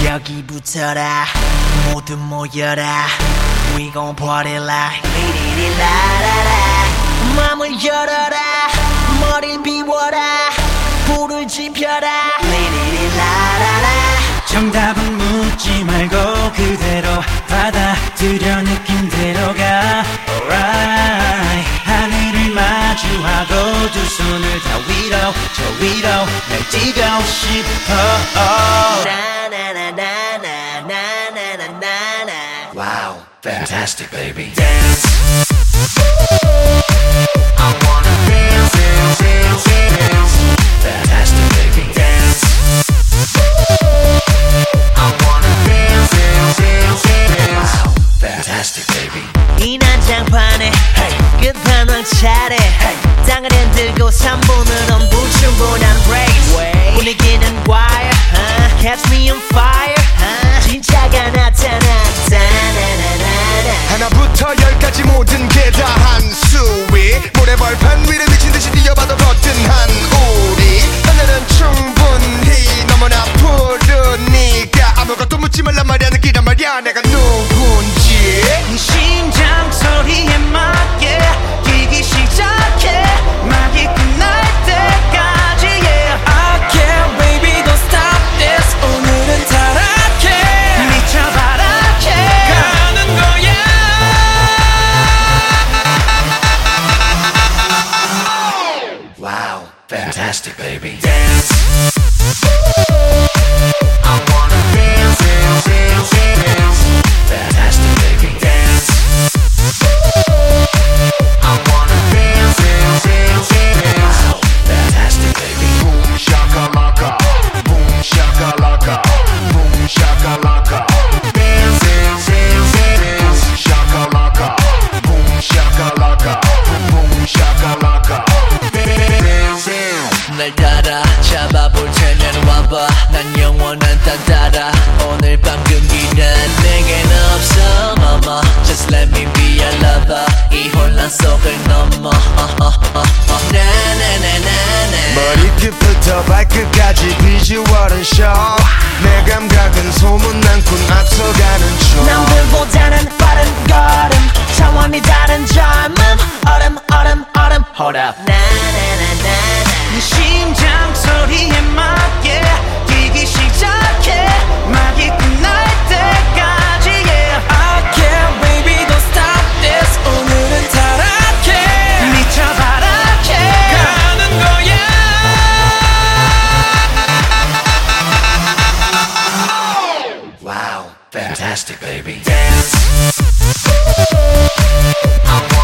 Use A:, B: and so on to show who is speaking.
A: 여기 붙어라 모두 모여라 We gon' party like 리리리라라라 맘을 열어라 머리를 비워라 불을 지펴라 리리리라라라
B: 정답은 묻지 말고 그대로 받아들여 느낌대로 가 Alright 하늘을 마주하고 두 손을 다 위로 저 위로 날 뛰고 싶어
A: 나나나나나나나나나
B: Wow, fantastic baby
A: Dance I wanna dance, dance, dance, dance
B: Fantastic baby
A: Dance I wanna dance, dance, dance, dance
B: Wow, fantastic baby
A: 이 난장판에 끝판왕 차례 땅을 흔들고 3분은 불충분한 race 분위기는 wire Catch me on fire 진짜가 나타났다
C: 하나부터 열까지 모든 게 다 한수위 모래벌판 위를 미친듯이 뛰어봐도 거뜬한 우리 하늘은 충분히 너무나 푸르니까 아무것도 묻지 말란 말이야 느끼란 말이야 내가 누군지
B: 네 심장 소리에 맞게 뛰기 시작해 막이 끝날 때까지 yeah. I can't baby don't stop this 오늘은 타락해 미쳐봐라 가는 거야 Wow, fantastic baby
A: Dance I wanna dance, dance, dance, dance
B: Fantastic baby
A: Dance I wanna dance, dance, dance, dance
B: Wow, fantastic baby
C: Boom shakalaka Boom shakalaka Boom shakalaka
A: Dance, dance, dance, dance
C: shakalaka Boom shakalaka Boom shakalaka
A: Dance, dance 날 따라 잡아볼 테면 와봐 난 영원한 딴 따라 오늘 밤 금기는 내겐 없어 mama Just let me be your lover 이 혼란 속을 넘어 나나나나나
C: 머리끝부터 발끝까지 비주얼은 show 내 감각은 소문난군 앞서가는 중
A: 남들보다는 빠른 걸음 차원이 다른 젊음 얼음 얼음 얼음 Hold up 나나나나나
B: 네 심장 소리에 맞게 뛰기 시작해 막이 끝날 때까지 yeah. I can't baby don't stop this 오늘은 타락해 미쳐봐라 가는 거야 Wow, fantastic baby
A: Dance I